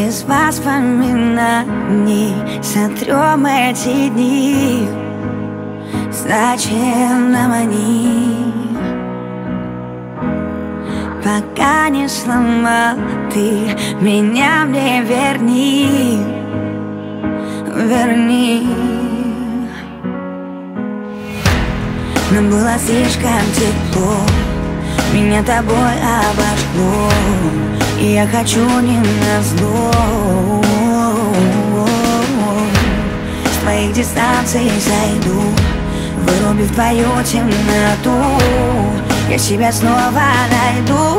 Из воспоминаний сотрем эти дни. Зачем нам они? Пока не сломал ты меня, мне верни, верни. Нам было слишком тепло, меня тобой обожгло, и я хочу не назло. С твоих дистанций зайду, вырубив твою темноту, я себя снова найду.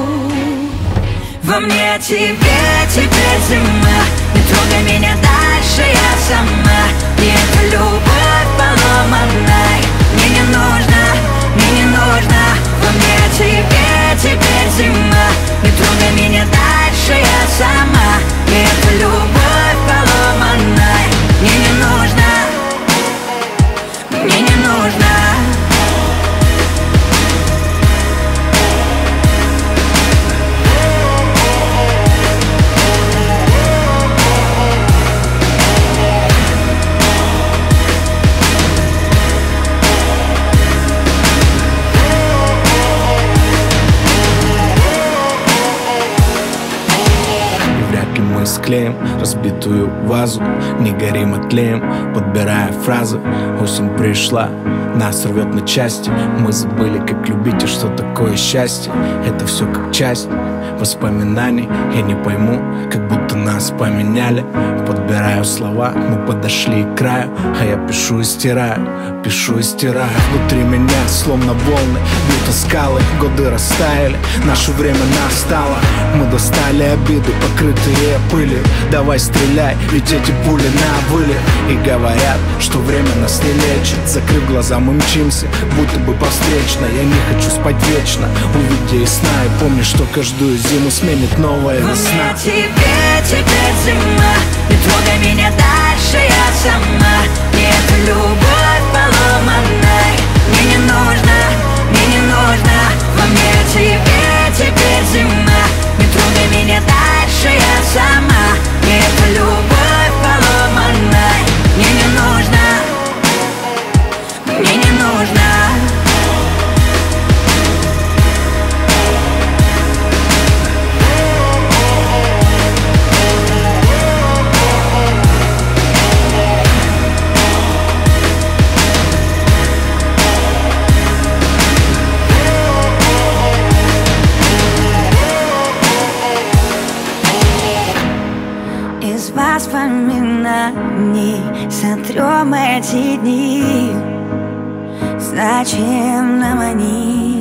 Во мне тебе теперь зима, не трогай меня дальше, я сама. И эта любовь поломанная мне не нужна, мне не нужна. Во мне тебе теперь зима, не трогай меня дальше, я сама. И эта любовь поломанная мне не нужна, мне не нужна. Склеим разбитую вазу, не горим, а тлеем, подбирая фразы. Осень пришла, нас рвет на части. Мы забыли, как любить и что такое счастье. Это все как часть воспоминаний. Я не пойму, как будто нас поменяли. Подбираю слова, мы подошли к краю, а я пишу и стираю, пишу и стираю. Внутри меня словно волны бьют скалы. Годы растаяли, наше время настало. Мы достали обиды, покрытые пылью. Давай стреляй, ведь эти пули на вылет. И говорят, что время нас не лечит. Закрыв глаза, мы мчимся, будто бы по встречной. Я не хочу спать вечно, увидя из сна. И помни, что каждую зиму сменит новая весна. Тебе теперь зима, не трогай меня дальше, я сама. И эта любовь поломанная мне не нужна, мне не нужна. Во мне тебе теперь зима, не трогай меня дальше, я сама. И эта любовь поломанная мне не нужна, мне не нужна. Из воспоминаний сотрем эти дни. Зачем нам они?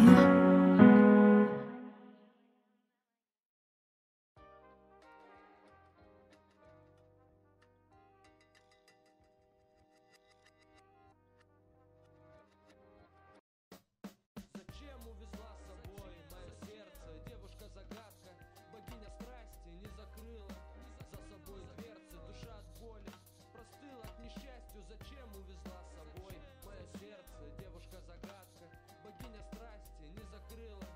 Зачем увезла с собой мое сердце? Девушка-загадка, богиня страсти не закрыла за собой дверцы. Душа от боли простыла к несчастью. Зачем увезла с собой мое сердце? Девушка-загадка, богиня страсти не закрыла